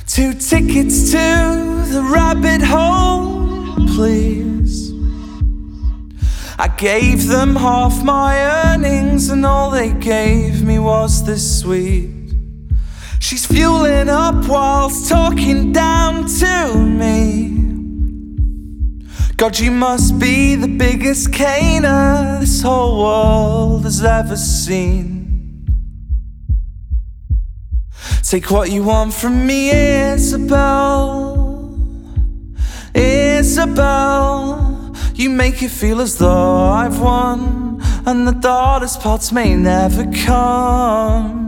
2 tickets to the rabbit hole, please. I gave them half my earnings and all they gave me was this sweet. She's fueling up whilst talking down to me. God, you must be the biggest caner this whole world has ever seen. Take what you want from me, Isabel. Isabel, you make it feel as though I've won, and the darkest parts may never come.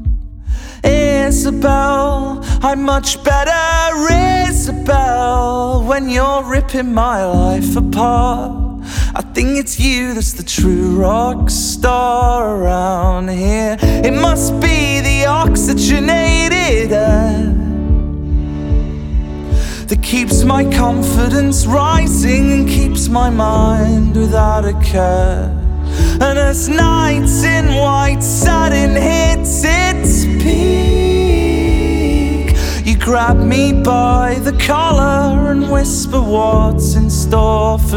Isabel, I'm much better, Isabel, when you're ripping my life apart. I think it's you that's the true rock star around here. It must be the oxygenated air that keeps my confidence rising and keeps my mind without a care. And as nights in white satin hits its peak, you grab me by the collar and whisper what's in store for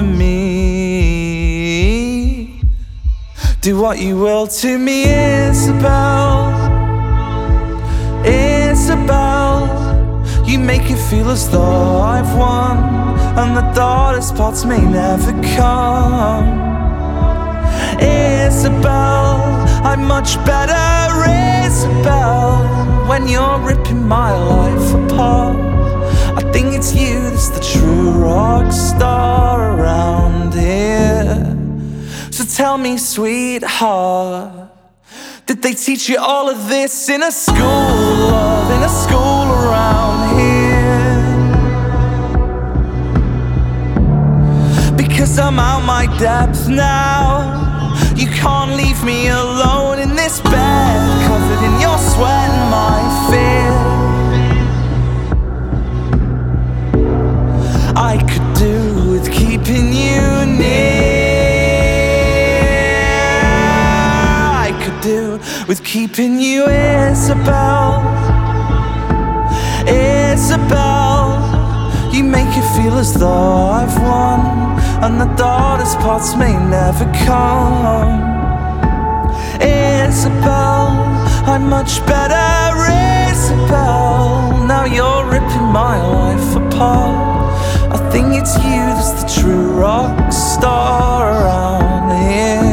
me. Do what you will to me, Isabel. Isabel, you make it feel as though I've won, and the darkest parts may never come. Isabel, I'm much better, Isabel, when you're ripping my life apart. I think it's you that's the true rock star around here. So tell me, sweetheart, did they teach you all of this in a school, love, in a school around here? Because I'm out my depth now. You can't leave me alone in this bed, covered in your sweat and my fear. I could do with keeping you near. I could do with keeping you, Isabel. Isabel, you make it feel as though I've won, and the darkest parts may never come. Isabel, I'm much better, Isabel, now you're ripping my life apart. I think it's you that's the true rock star around here.